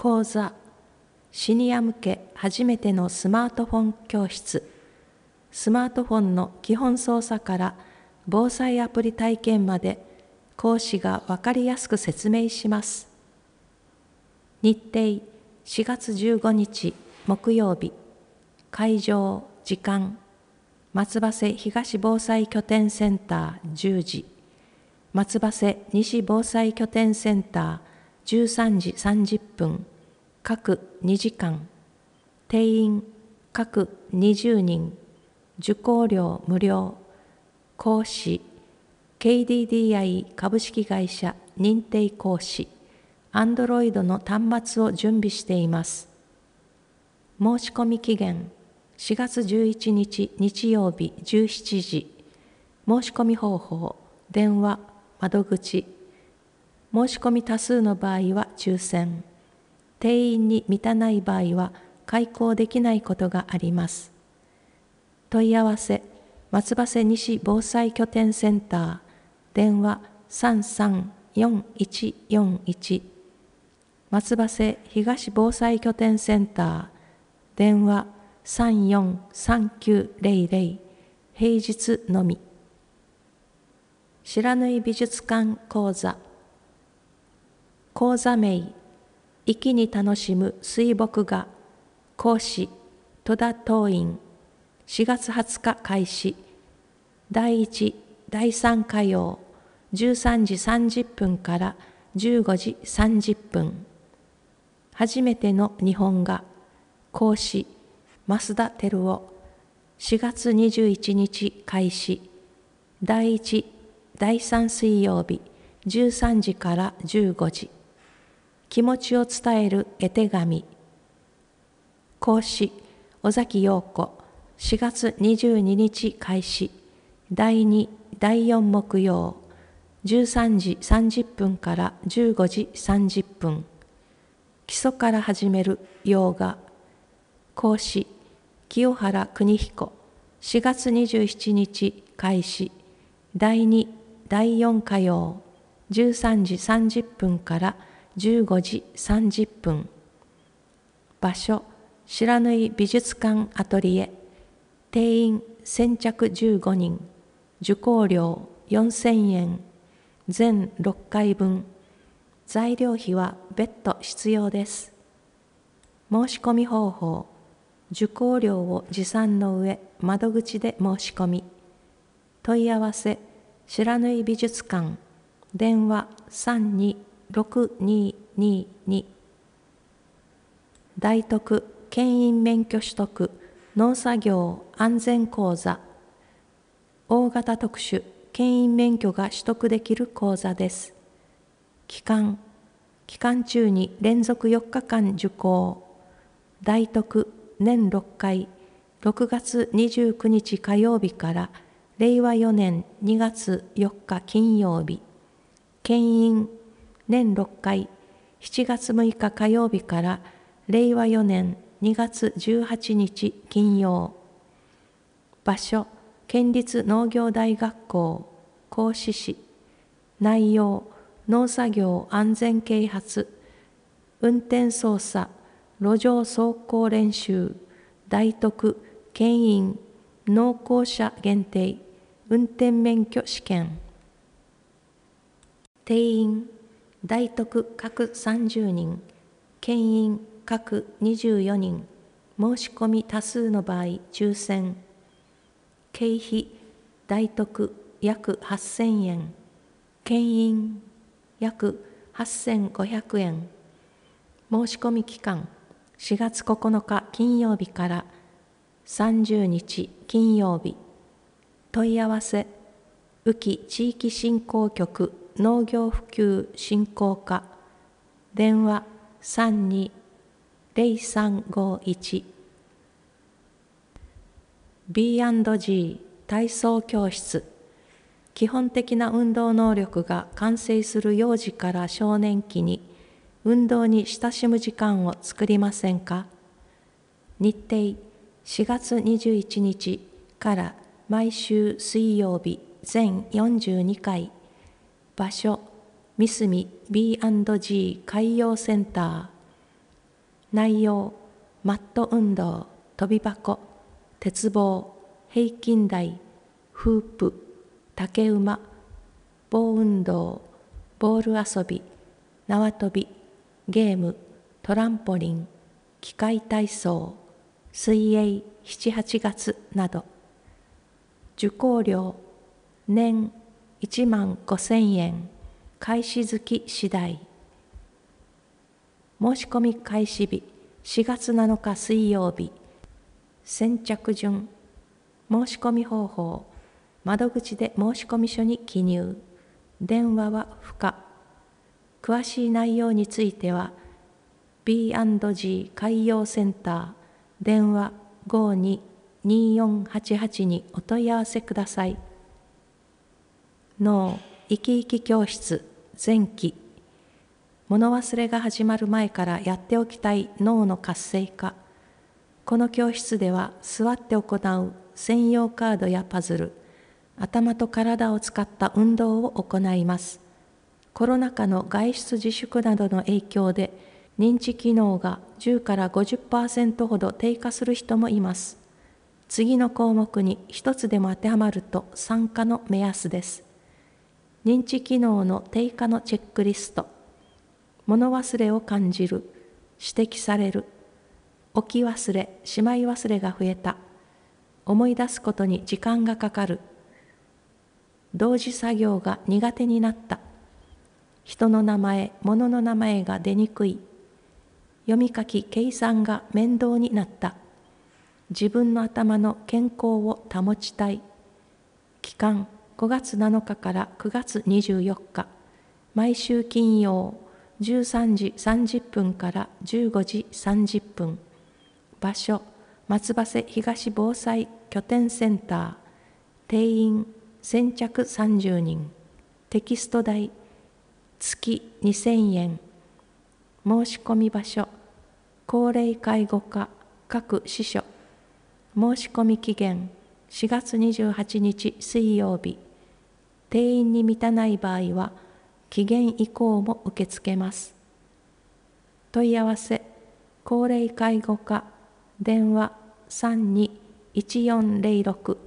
講座、シニア向け初めてのスマートフォン教室。スマートフォンの基本操作から防災アプリ体験まで、講師がわかりやすく説明します。日程、4月15日木曜日。会場、時間、松葉瀬東防災拠点センター10時。松葉瀬西防災拠点センター13時30分。各2時間。定員各20人。受講料無料。講師 KDDI 株式会社認定講師 Android の端末を準備しています。申し込み期限4月11日日曜日17時。申し込み方法、電話、窓口。申し込み多数の場合は抽選。定員に満たない場合は開講できないことがあります。問い合わせ、松葉瀬西防災拠点センター、電話334141。松葉瀬東防災拠点センター、電話343900。平日のみ。白縫美術館講座。講座名、粋に楽しむ水墨画。講師、戸田東院。4月20日開始。第1、第3火曜、13時30分から15時30分。初めての日本画。講師、増田照夫。4月21日開始。第1、第3水曜日、13時から15時。気持ちを伝える絵手紙。講師、尾崎陽子。4月22日開始。第2、第4木曜、13時30分から15時30分。基礎から始める洋画。講師、清原邦彦。4月27日開始。第2、第4火曜、13時30分から15時30分。場所、白縫美術館アトリエ。定員先着15人。受講料4000円。全6回分。材料費は別途必要です。申し込み方法。受講料を持参の上、窓口で申し込み。問い合わせ、白縫美術館。電話326222。大徳牽引免許取得農作業安全講座。大型特殊牽引免許が取得できる講座です。期間中に連続4日間受講。大徳年6回、6月29日火曜日から令和4年2月4日金曜日。牽引年6回、7月6日火曜日から令和4年2月18日金曜。場所、県立農業大学校、合志市。内容、農作業安全啓発、運転操作、路上走行練習、大徳、牽引、農耕者限定、運転免許試験。定員、大徳各30人、牽引各24人。申し込み多数の場合、抽選。経費、大徳約8000円。牽引約8500円。申し込み期間、4月9日金曜日から30日金曜日。問い合わせ、宇城地域振興局農業普及振興課。電話320351。B&G 体操教室。基本的な運動能力が完成する幼児から少年期に運動に親しむ時間を作りませんか？日程4月21日から毎週水曜日全42回。場所三隅 B&G 海洋センター。 内容、マット運動、跳び箱、鉄棒、平均台、フープ、竹馬、棒運動、ボール遊び、縄跳び、ゲーム、トランポリン、器械体操、水泳7、8月など、受講料、年15,000円、開始月次第。申し込み開始日、4月7日水曜日。先着順。申し込み方法。窓口で申し込み書に記入。電話は不可。詳しい内容については、B&G 海洋センター、電話52-2488にお問い合わせください。脳生き生き教室前期。物忘れが始まる前からやっておきたい脳の活性化。この教室では座って行う専用カードやパズル、頭と体を使った運動を行います。コロナ禍の外出自粛などの影響で認知機能が10から 50% ほど低下する人もいます。次の項目に一つでも当てはまると参加の目安です。認知機能の低下のチェックリスト。物忘れを感じる、指摘される、置き忘れ、しまい忘れが増えた、思い出すことに時間がかかる、同時作業が苦手になった、人の名前、物の名前が出にくい、読み書き、計算が面倒になった、自分の頭の健康を保ちたい。期間5月7日から9月24日、毎週金曜13時30分から15時30分。場所、松葉瀬東防災拠点センター。定員先着30人。テキスト代月2000円。申し込み場所、高齢介護課各支所。申し込み期限4月28日水曜日。定員に満たない場合は期限以降も受け付けます。問い合わせ、高齢介護課、電話32-1406